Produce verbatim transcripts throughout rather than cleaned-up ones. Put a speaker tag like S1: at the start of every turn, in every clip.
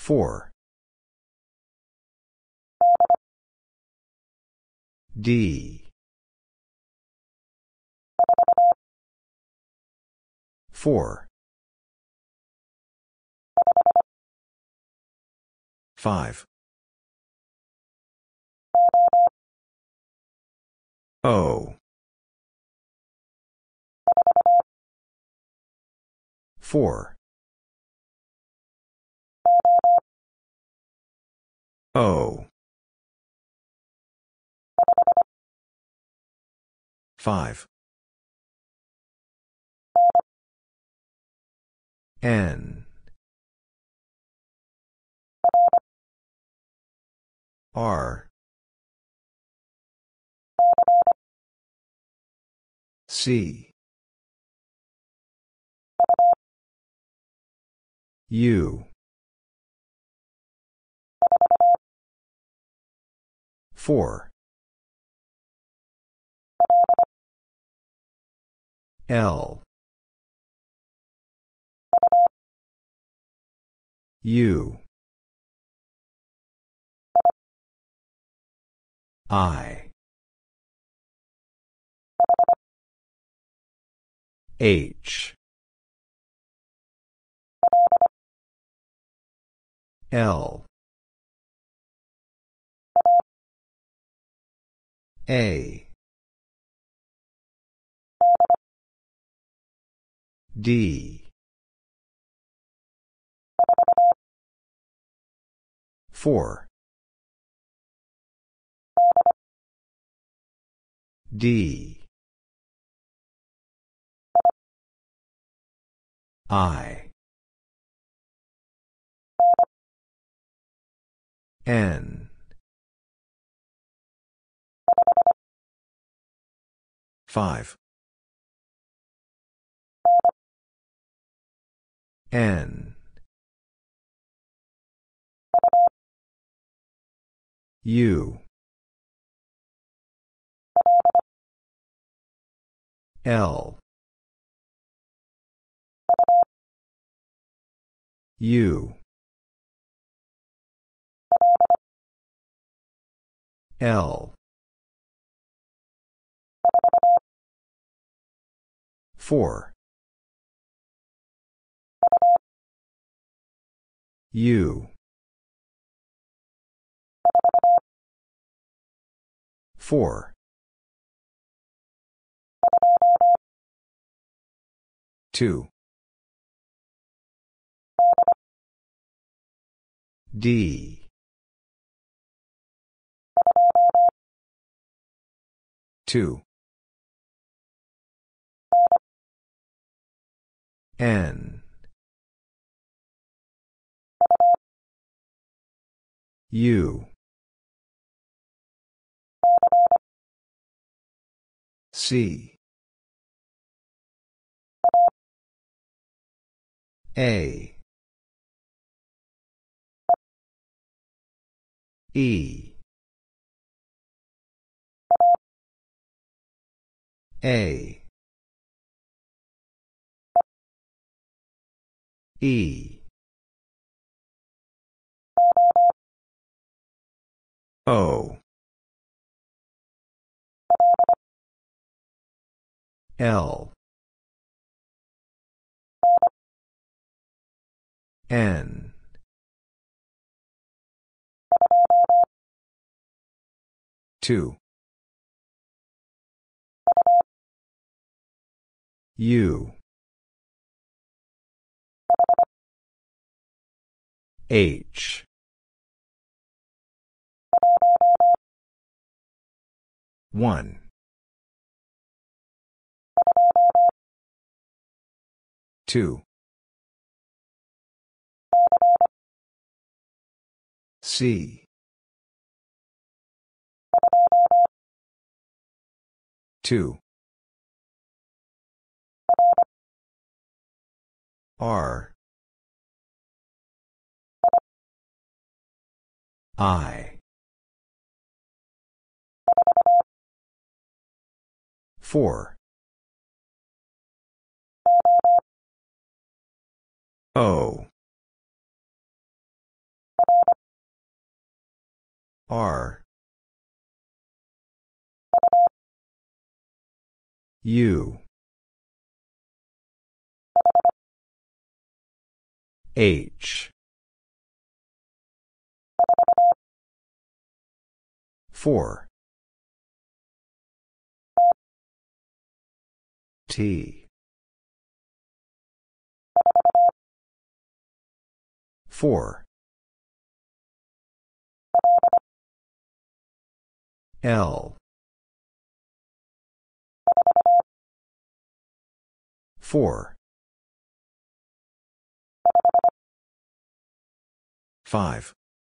S1: four. D. four. five. O. four. O. five. N. R. C. U. four. L. U. I. H. L. A. D. four. D. I. N. five. N. U. L. U. L. four. U. four. two. D. two. N. U. C. A. E. A. E. O. L. N. two. U. H. one. two. C. two. R. I. four. O. R. U. H. four. T. four. L. four. five.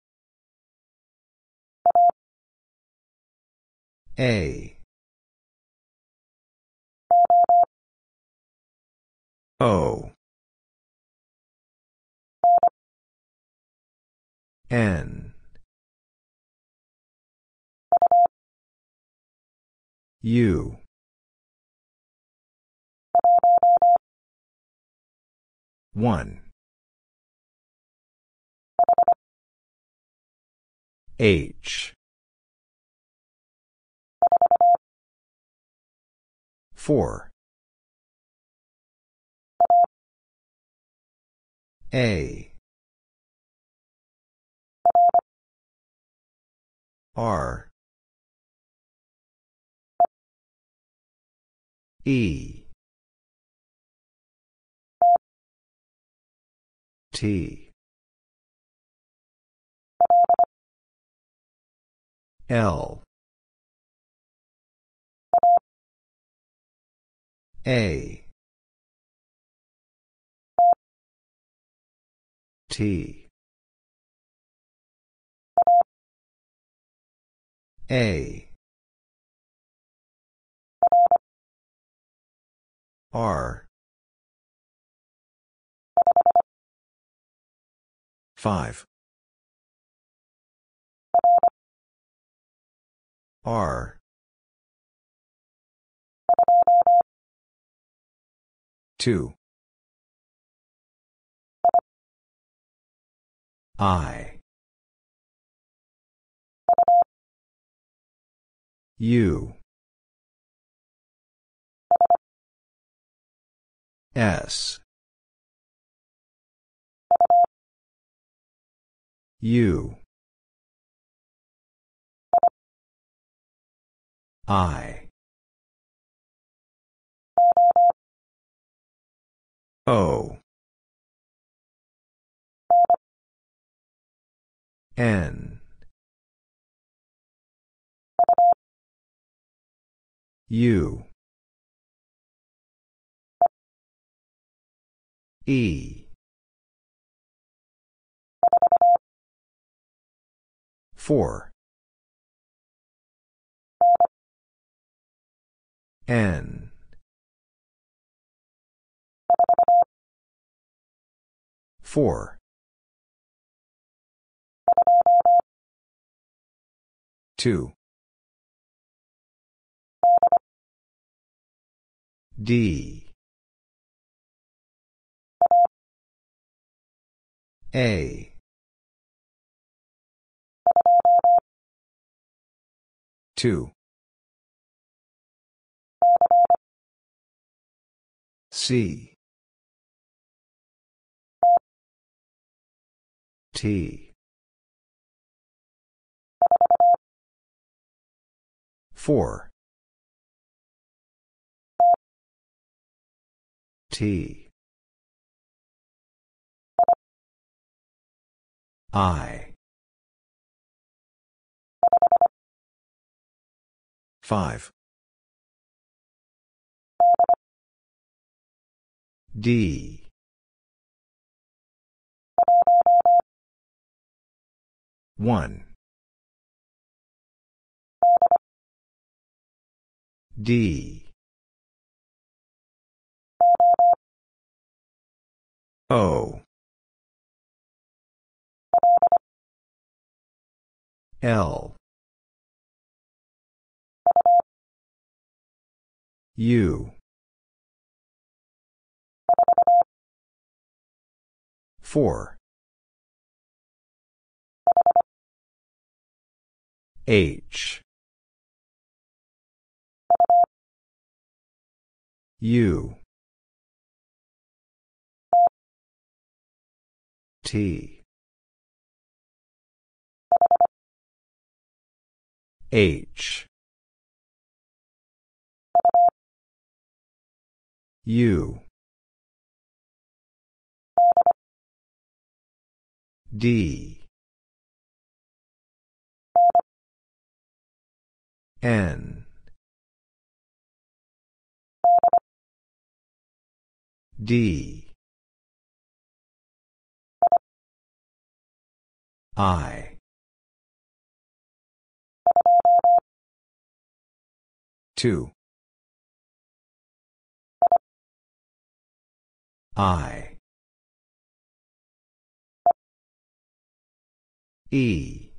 S1: A. O. N. U. one. H. four. A. R. E. T. L. A. T. A. R. five. R. two. I. U. S. U. I. O. N. U. E. four. N. four. two. D. A. two. C. T. four. T. I. five. D. one. D. O. L. U. four. H. U. T. H. U. D. N. D. I. Two. I. E.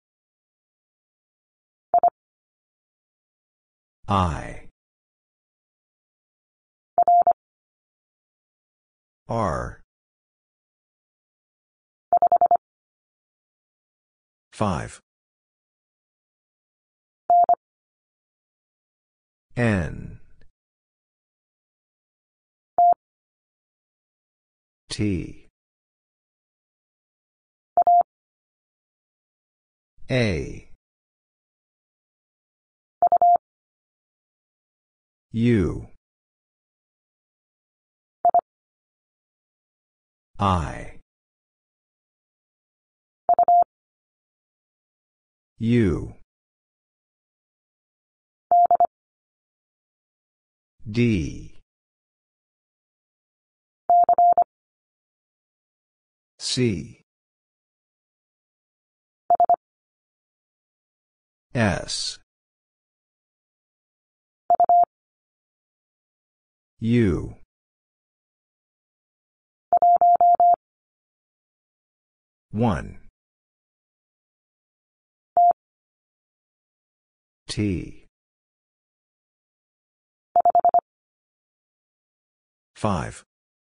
S1: I. R. Five. N. T. A. U. I. U. D. C. S. U. One. T. Five.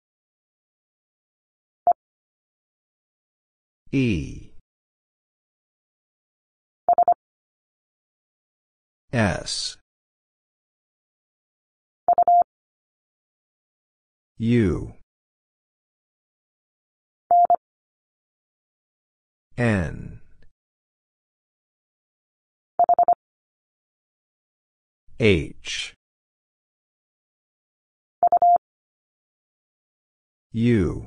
S1: E. S. U. N. H. U.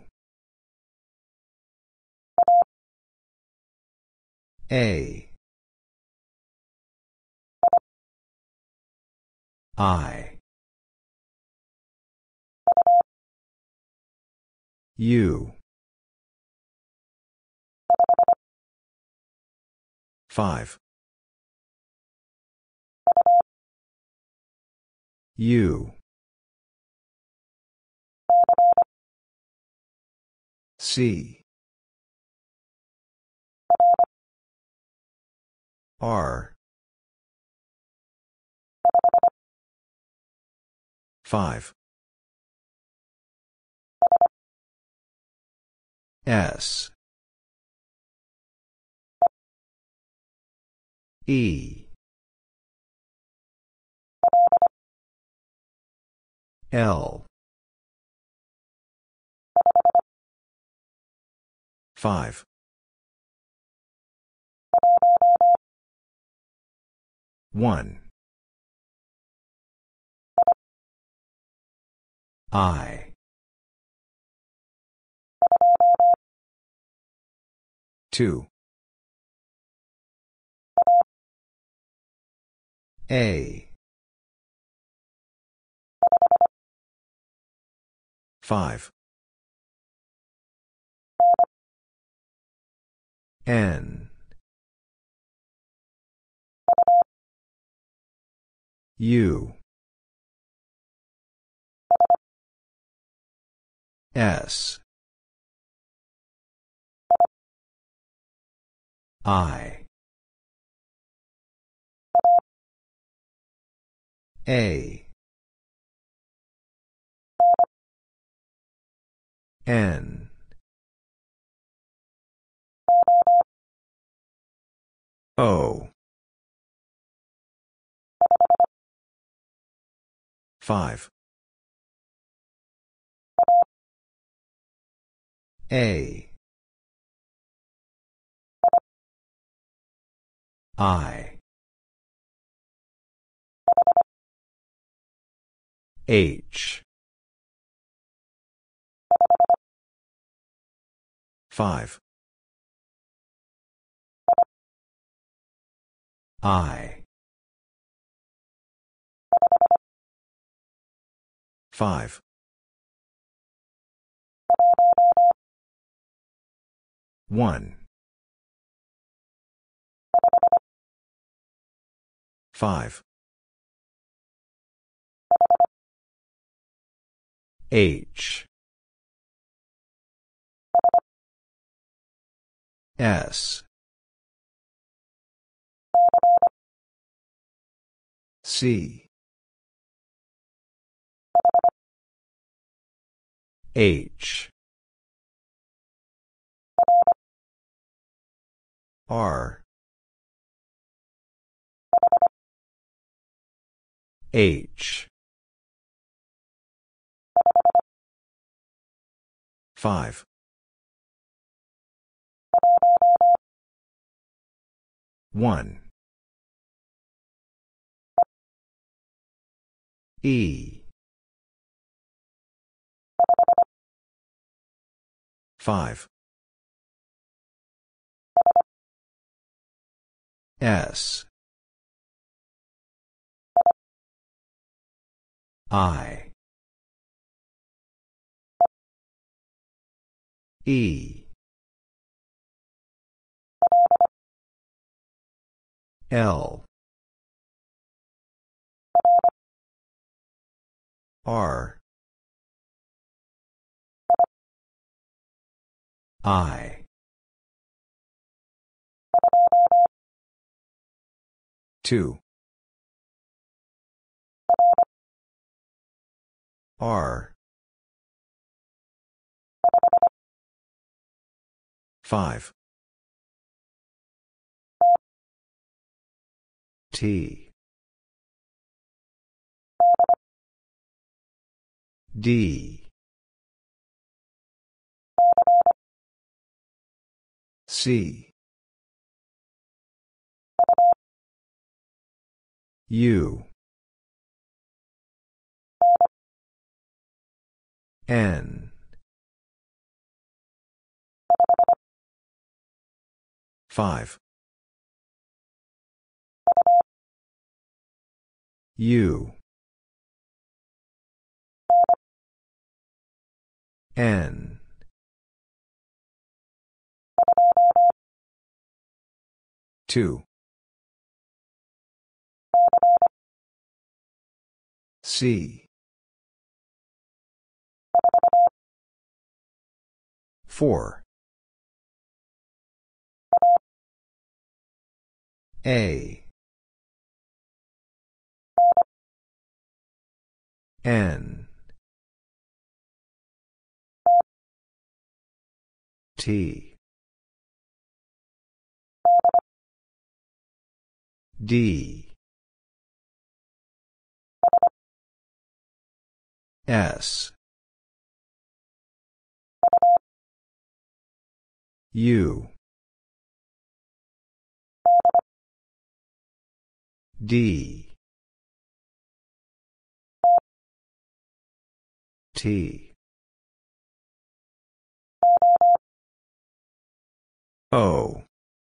S1: A. I. U. Five. U. C. R. Five. S. E. L. Five. One. I. Two. A. Five. N. U. S. I. A. N. O. Five. A. I. H. Five. I. Five. One. Five. H. S. C. H. R. H. Five. One. E. Five. S. I. E. L. R. I. Two. R. Five. T. D. C. U. N. Five. U. N. Two. C. Four. A. N. T. D. S. U. D. T. O.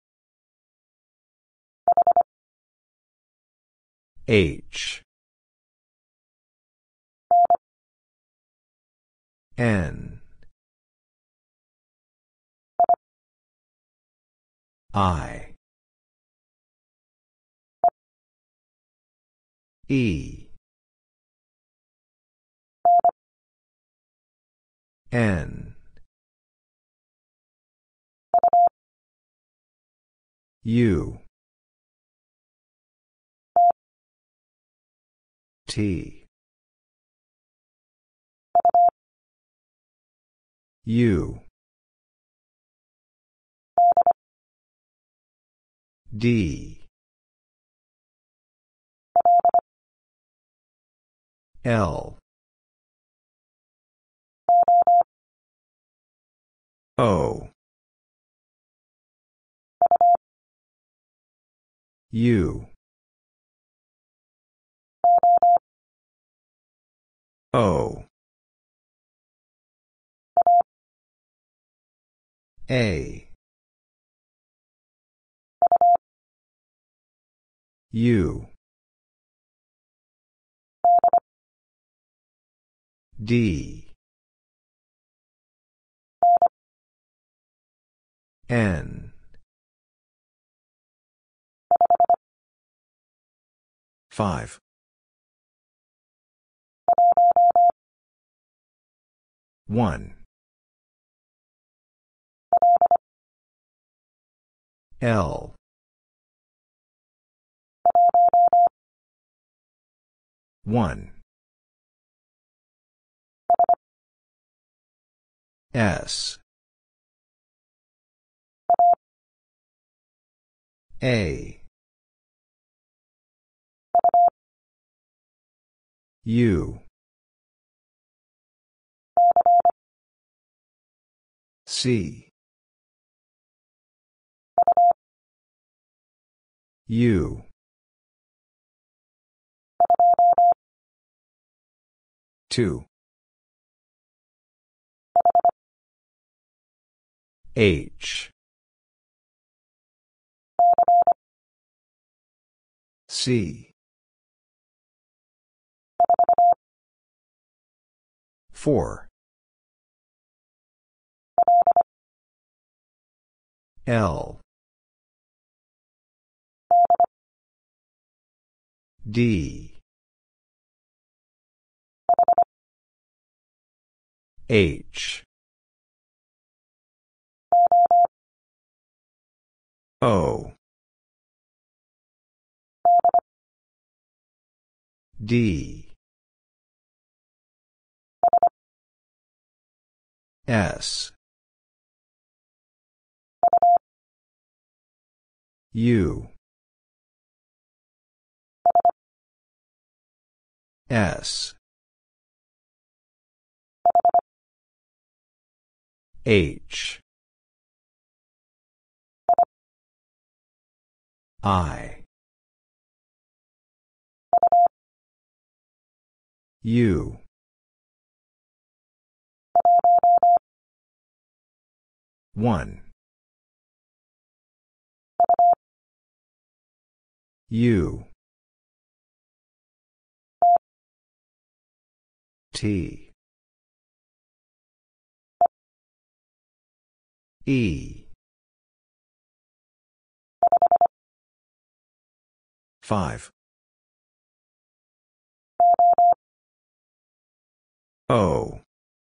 S1: H. N. I. E. N. U. T. U. D. L. O. U. O. A. U. D. N. Five. One. L. One. S. A. U. C. U. Two. H. C. Four. L. D. H. O. D. S. U. S. H. I. U. One. U. T. E. Five. O.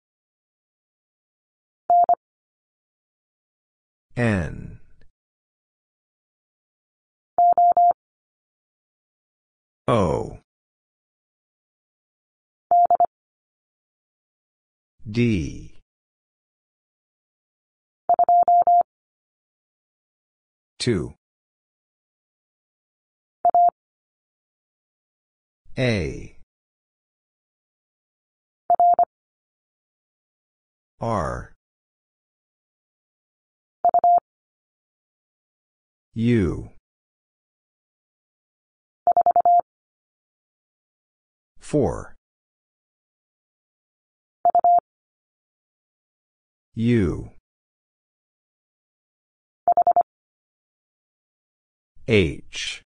S1: N. O. D. Two. A. R. U. Four. U. H.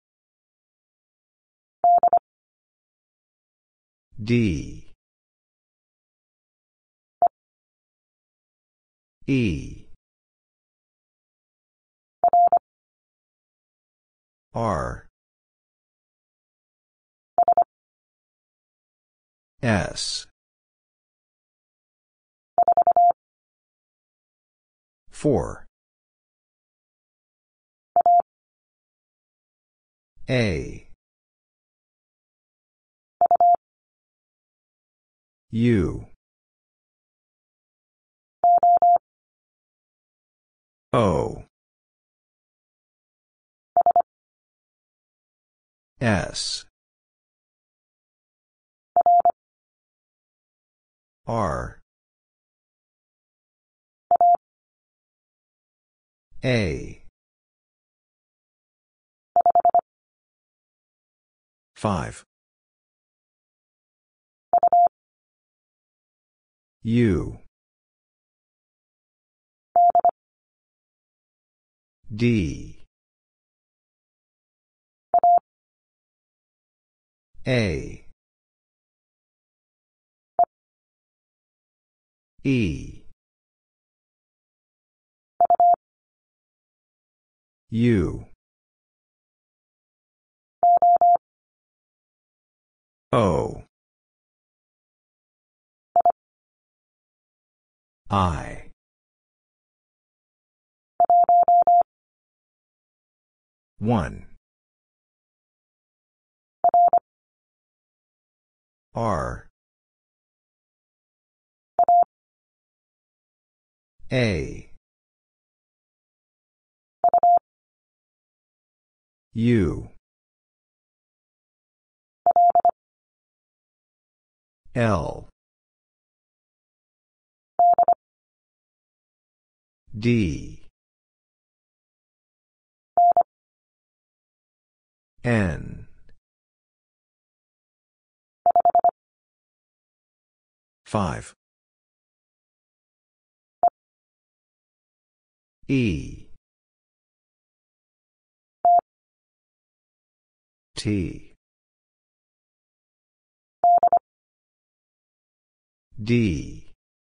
S1: D. E. R. S. Four. A. U. O. S. R A five U D A E U O I one R A U L D N five E T D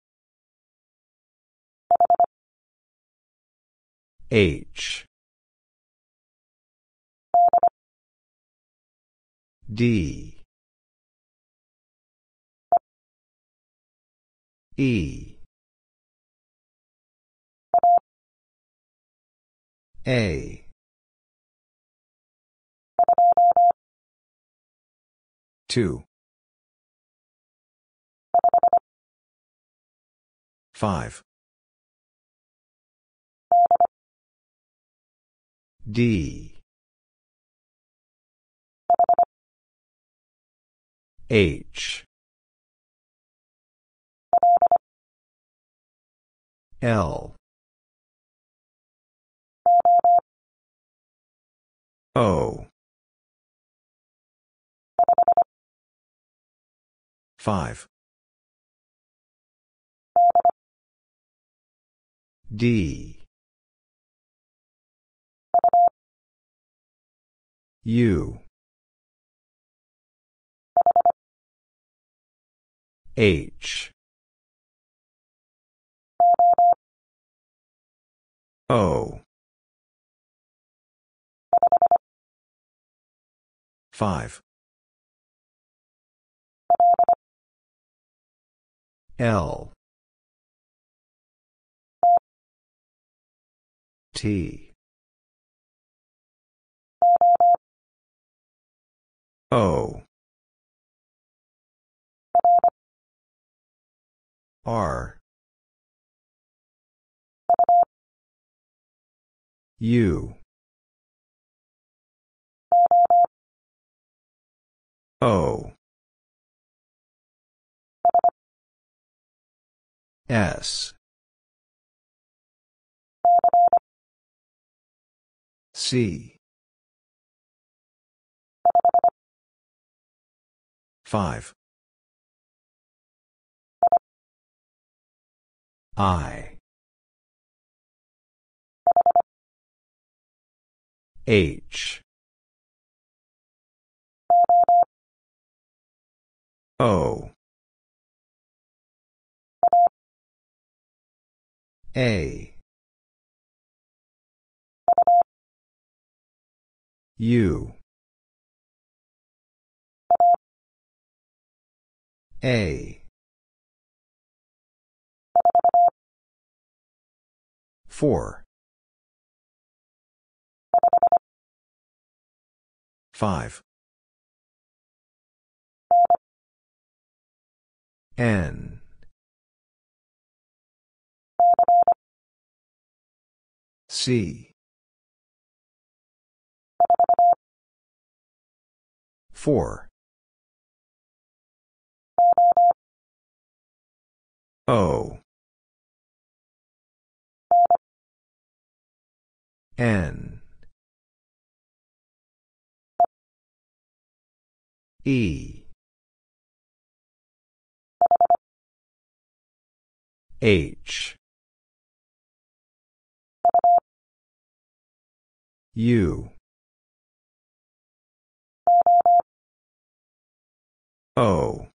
S1: H D E A two five D H L O five D U H O five L T O R U O S C five I H O A U A four five N C four O. N. E. H. U. O.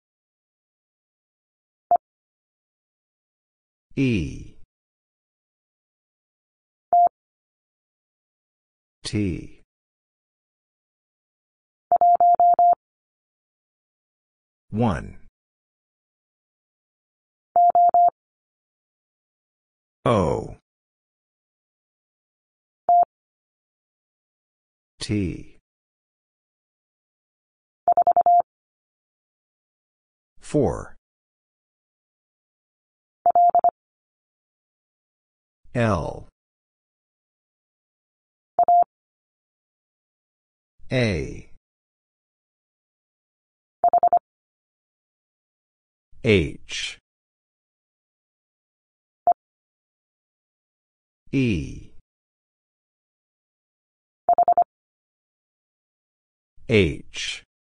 S1: E. T. One. O. T. Four. L. A. H. E. H.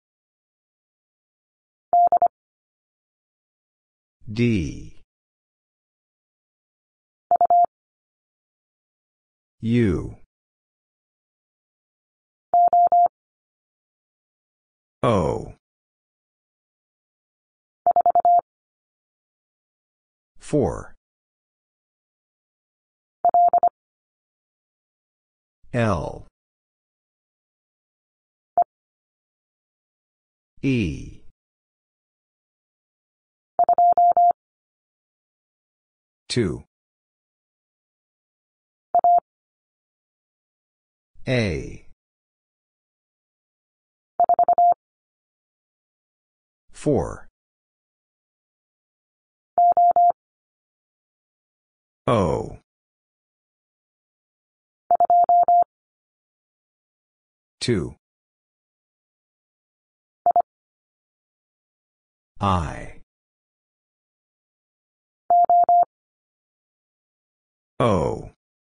S1: D. U. O. Four. L. E. Two. A. Four. O. Two. I. O.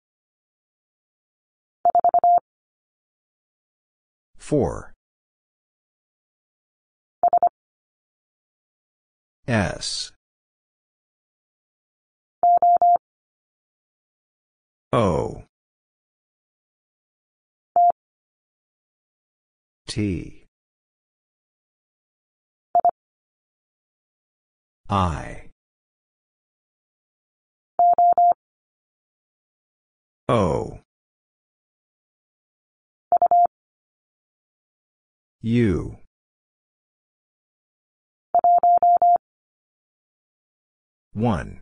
S1: Four. S. O. T. I. O. U. One.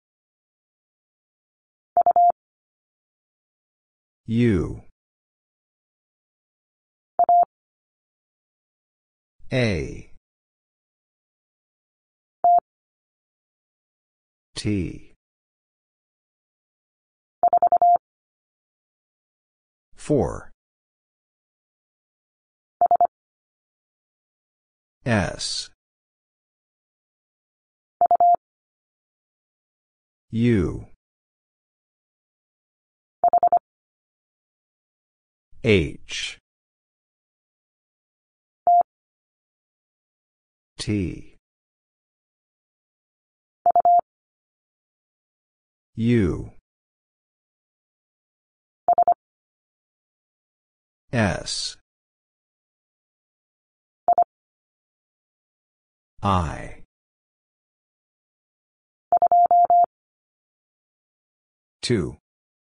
S1: U. A. T. Four. S. U. H. T. U. S. I. Two.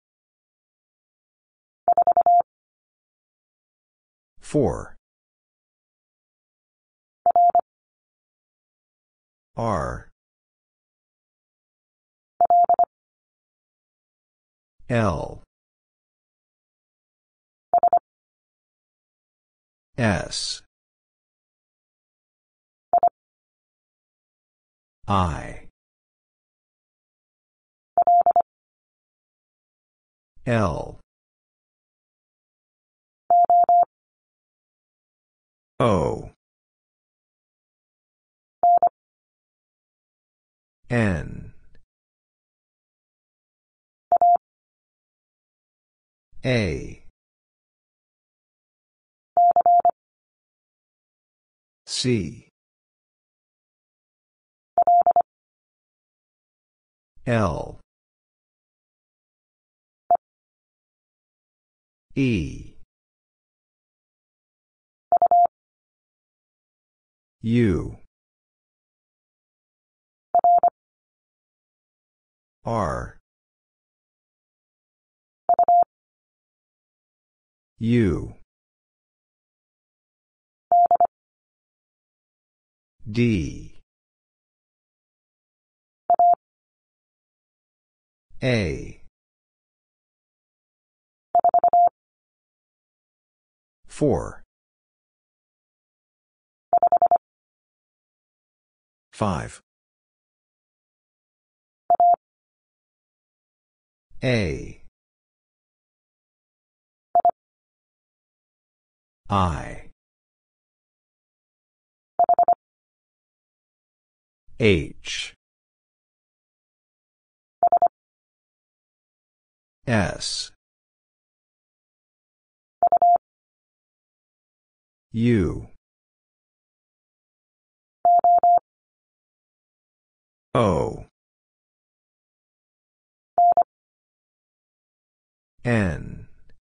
S1: Four. R. L. S. I. L. O. N. A. C. L. E. U. R. U. D. A. Four. Five. A. I. H. S. U. O. N.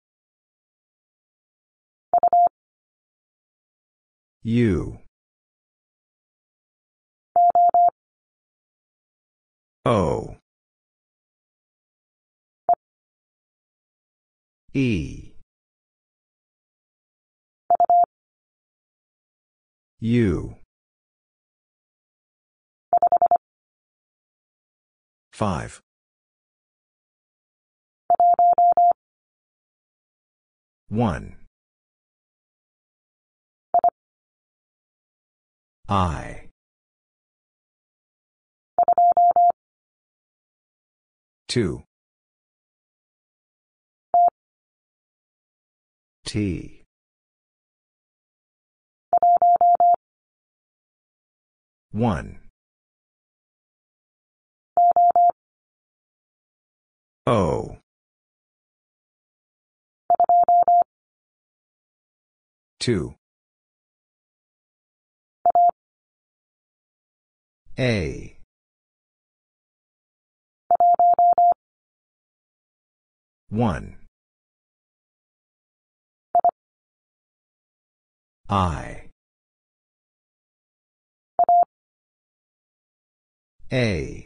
S1: U. O. E. U. Five. One. I. Two. T. One. O. Two. A. One. I. A.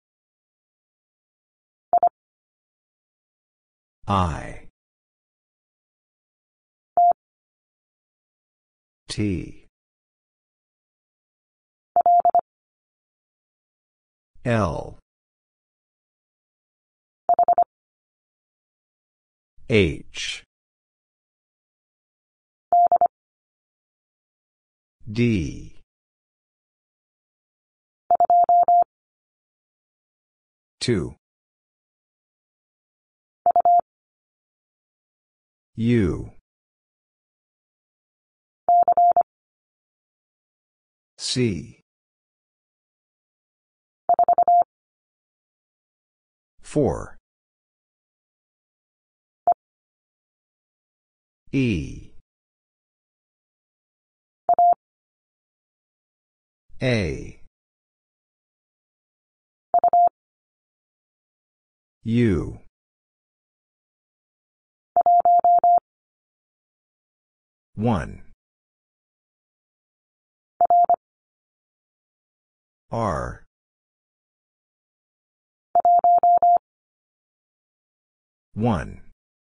S1: I. T. L. H. D. Two. U. C. Four. E. A. U. One. R. One.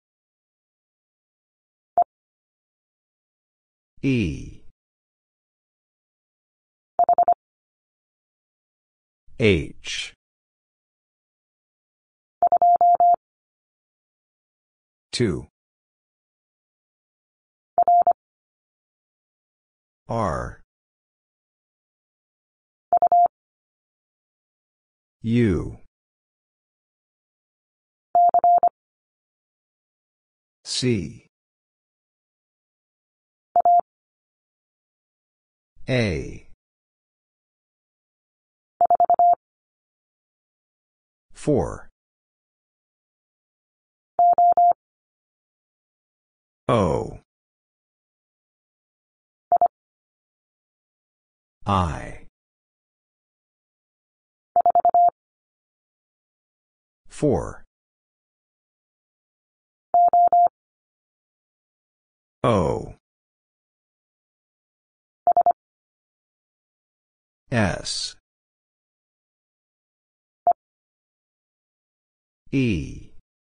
S1: E. H. Two. R. U. C. A. four. O. I. four. O. S. E.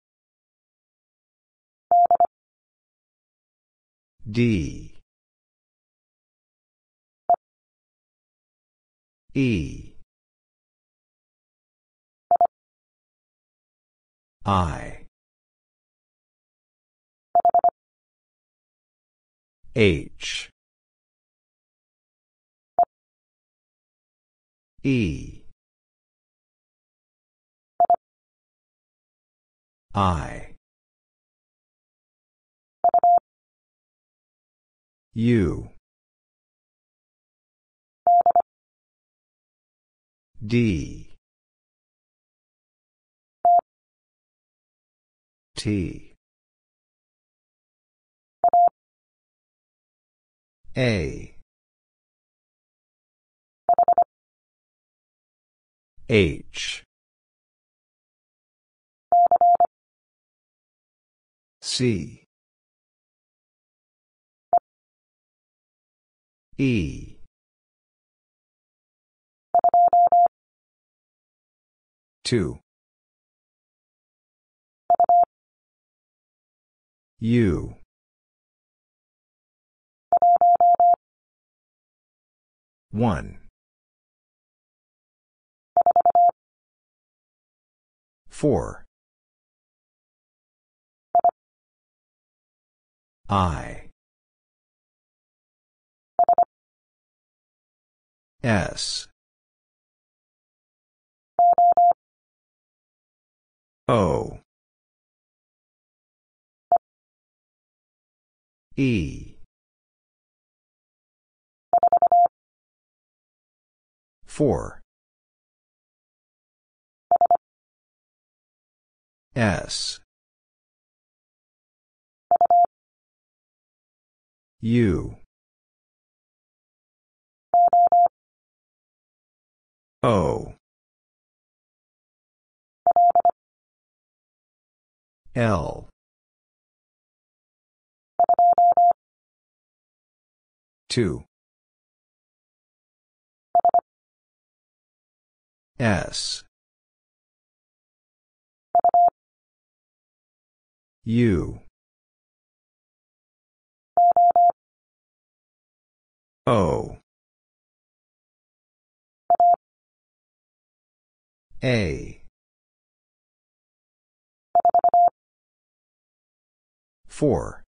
S1: D. E. I. H. E. I. U. D. T. A. H. C. E. two. U. one. four. I. S. O. E. four. S. U. O. L. two. S. U. O. A. four.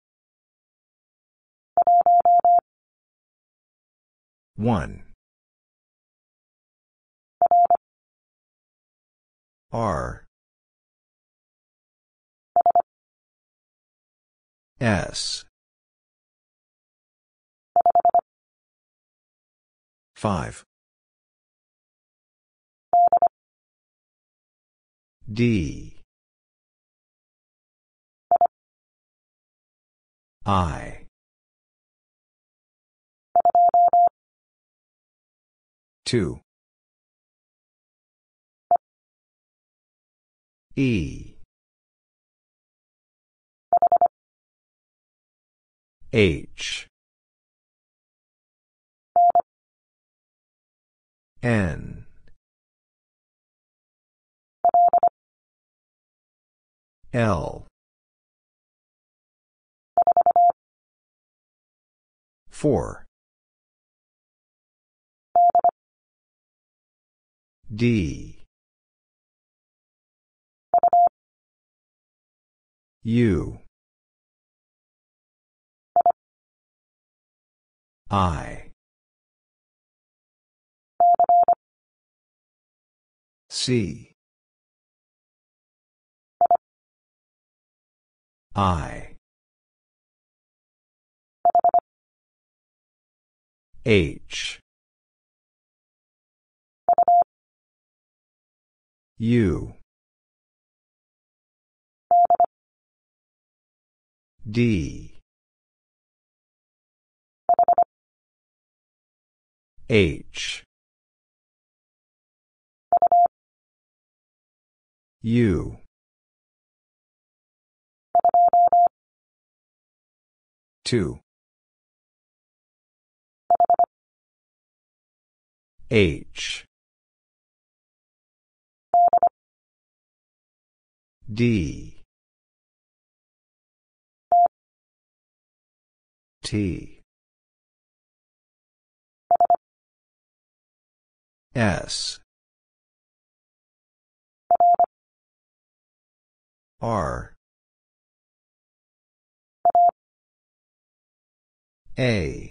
S1: one. R. S. five. D. I. two. E. H. N. L. four. D. U. I. C. I. H. U. D. H. U. two. H. D. T. S. R. A.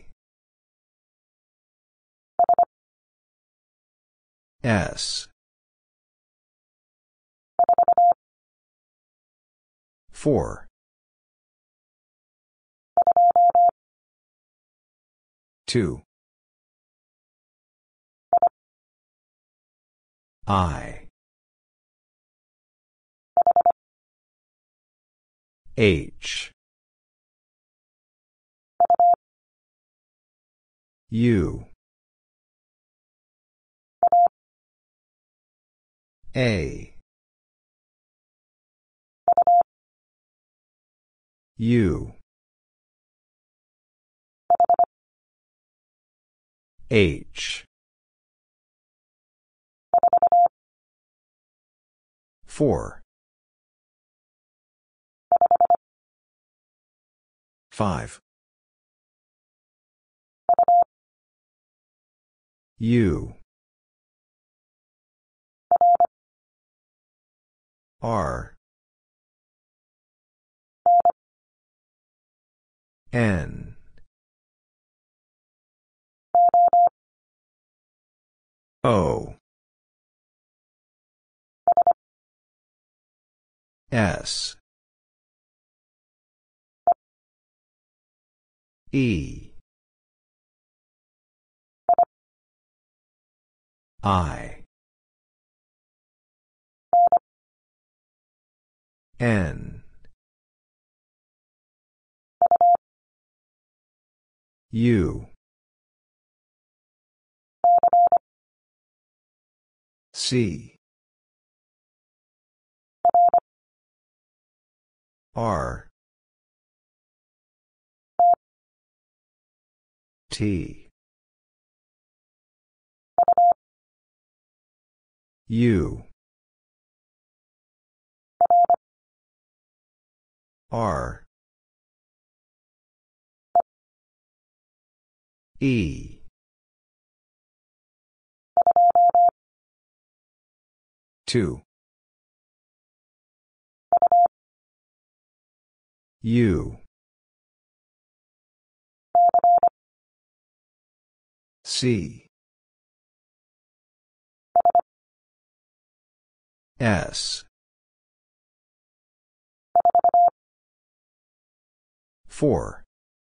S1: S. four. two. I. H. U. A. U. H. four. five. U. R. N. O. S. E. I. N. U. C. R. T. U. R. E. two. U. C. S. four.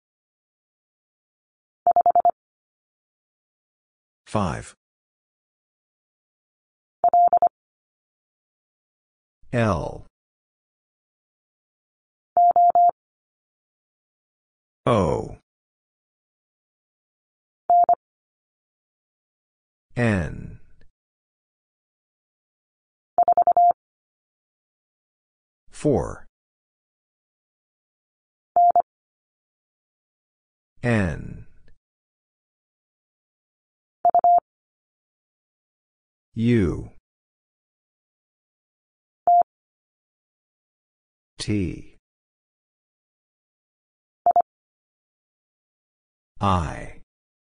S1: five. L. O. N. four. N. U. T. I.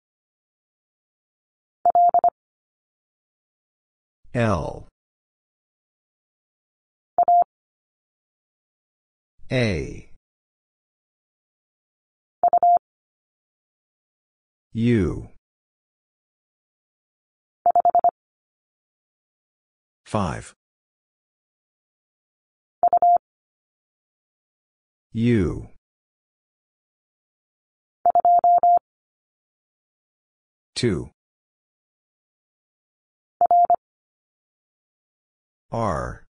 S1: L. A. U. five. U. two. R.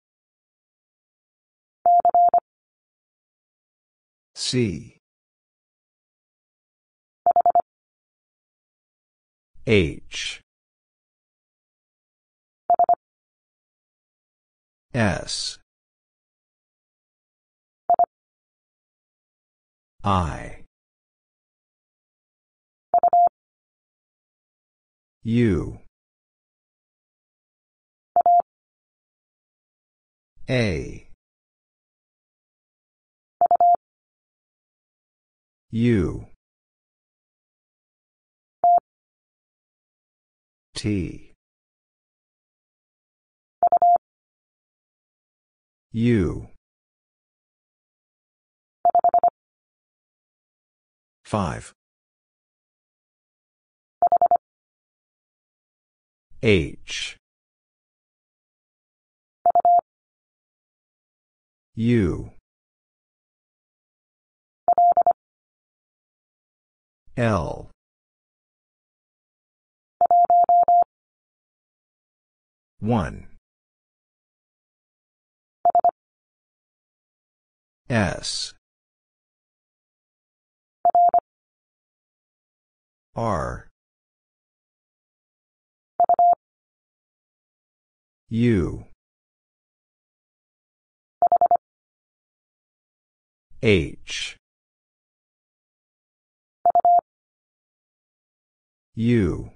S1: C. H. S. I. U. A. U. T. U. Five. H. U. L. One. S. R. U. H. U.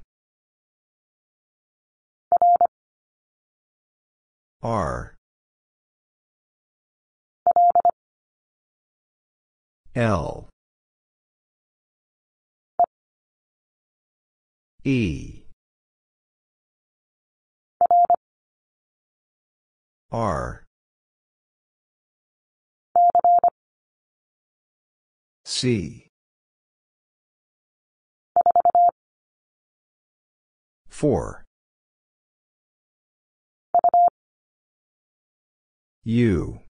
S1: R. L. E. R. C. Four. U.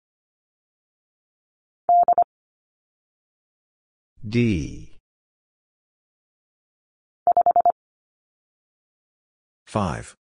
S1: D. Five.